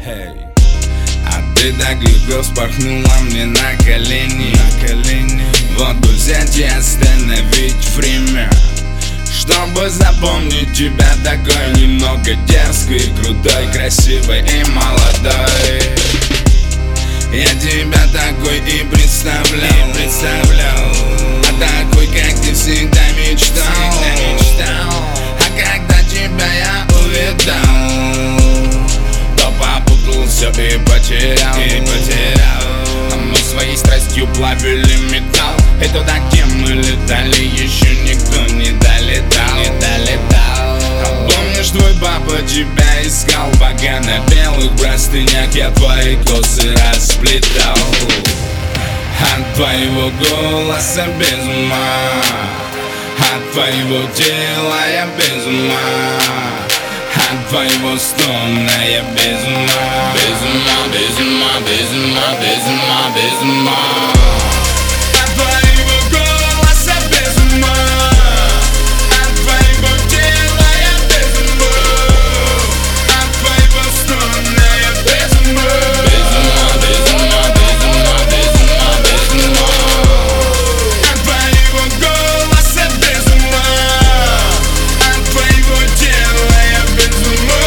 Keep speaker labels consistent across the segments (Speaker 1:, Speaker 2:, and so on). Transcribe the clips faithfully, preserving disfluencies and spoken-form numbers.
Speaker 1: Hey. А ты так легко вспорхнула мне на колени, на колени. Вот бы взять и остановить время, чтобы запомнить тебя такой немного дерзкой, крутой, красивой и молодой. Я тебя такой и представлял, и представлял. А такой, как ты, всегда мечтал, всегда мечтал. А когда тебя я увидал, то попутал все и потерял, и потерял. А мы своей страстью плавили металл, и туда, где мы летали, еще никто не долетал, не долетал. А помнишь, твой папа тебя искал, пока на белых простынях я твои косы расплетал. От твоего голоса без ума, от твоего тела я без ума, от твоего стона я без ума, без ума, без ума, без ума, без ума, без ума. От твоего голоса без ума, от твоего тела я без ума, от твоего стона я без ума, без ума, без ума, без ума, без ума, без ума. От твоего голоса без ума, от твоего тела я без ума,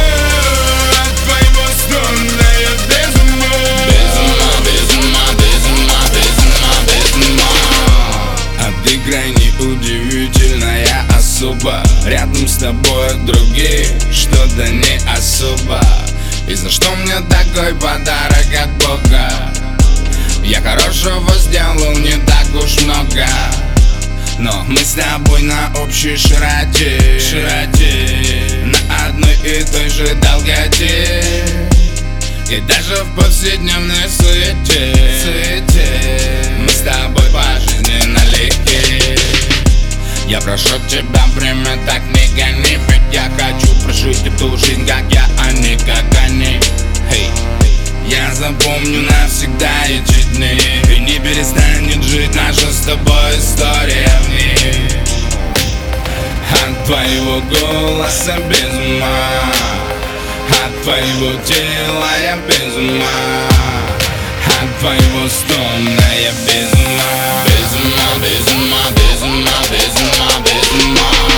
Speaker 1: от твоего стона я без ума, без ума, без ума, без ума, без ума, без ума. А ты крайне удивительная особа, рядом с тобой другие что-то не особо. И за что мне такой подарок от Бога? Я хорошего сделал не так уж много, но мы с тобой на общей широте, широте, на одной и той же долготе. И даже в повседневной суете, суете мы с тобой по жизни налегке. Я прошу тебя, время так не гони, ведь я хочу прожить эту жизнь, как я, а не как они. Hey. Я запомню навсегда эти дни, и не перестанет жить наша с тобой история в ней. От твоего голоса без ума, от твоего тела я без ума, от твоего стона я без ума, без ума, без ума, без ума, без ума, без ума.